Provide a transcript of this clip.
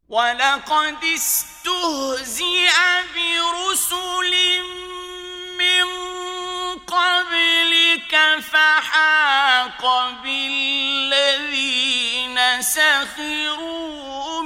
وَلَقَدِ اسْتُهْزِئَ بِرُسُلٍ مِّن قَبْلِكَ فَحَاقَ بِالَّذِينَ سَخِرُوا